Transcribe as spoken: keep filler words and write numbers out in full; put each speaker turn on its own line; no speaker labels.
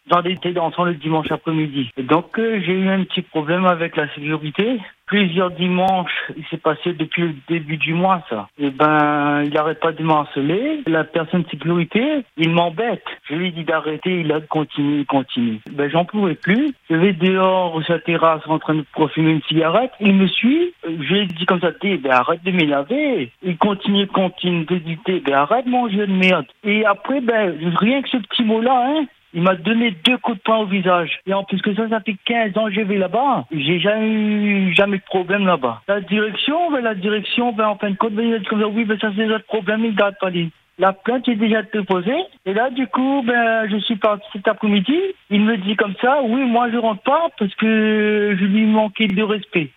dans des thés dansants le dimanche après-midi. Et donc euh, j'ai eu un petit problème avec la sécurité. Plusieurs dimanches, il s'est passé depuis le début du mois, ça. Et ben, il n'arrête pas de m'harceler. La personne de sécurité, il m'embête. Je lui dis d'arrêter, il a continué, continue. Ben, j'en pouvais plus. Je vais dehors, sur la terrasse, en train de profumer une cigarette. Il me suit. Je lui ai dit comme ça, ben, arrête de m'énerver. Il continue, continue de dire, ben, arrête mon jeu de merde. Et après, ben, rien que ce petit mot-là, hein, il m'a donné deux coups de poing au visage. Et en plus que ça, ça fait quinze ans que je vais là-bas. J'ai jamais eu, jamais de problème là-bas. La direction, ben, la direction, ben, en fin de compte, ben, il a dit comme ça, oui, ben, ça, c'est notre problème, il ne garde pas les. La plainte est déjà déposée. Et là, du coup, ben, je suis parti cet après-midi. Il me dit comme ça, oui, moi, je rentre pas parce que je lui manquais de respect.